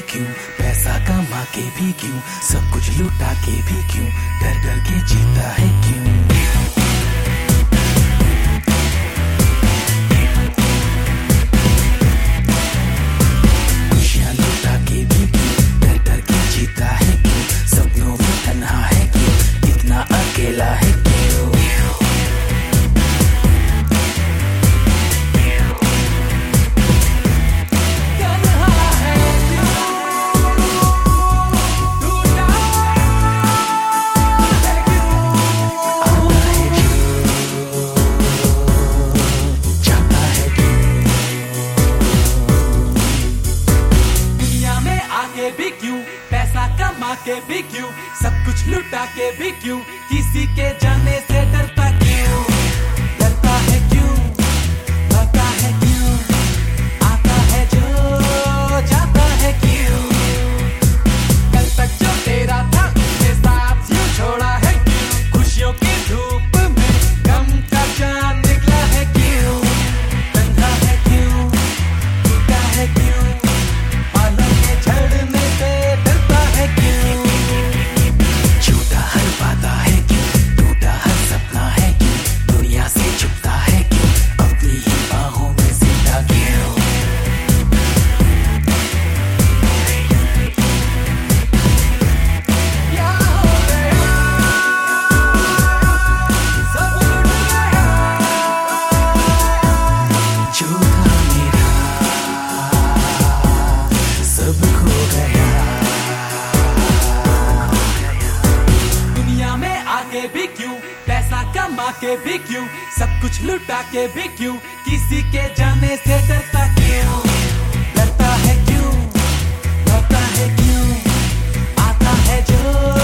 क्यों, पैसा कमा के भी क्यों, सब कुछ लुटा के भी क्यों, डर डर के जीता है क्यों। भी क्यों, पैसा कमा के भी क्यों, सब कुछ लुटा के भी क्यों, किसी के जाने से डरता क्यों, डरता है क्यों, डरता है क्यों, आता है जो जाता है क्यों, कल तक जो तेरा था उसके साथ यूं छोड़ा है क्यों, खुशियों की धूप में गम का चांद निकला है क्यों, बंधा है क्यों, टूटा है क्यों, बालों के झड़ने भी क्यों, पैसा कमा के भी क्यों, सब कुछ लुटा के भी क्यों, किसी के जाने से डरता क्यों, डरता है क्यों, डरता है क्यों, आता है जो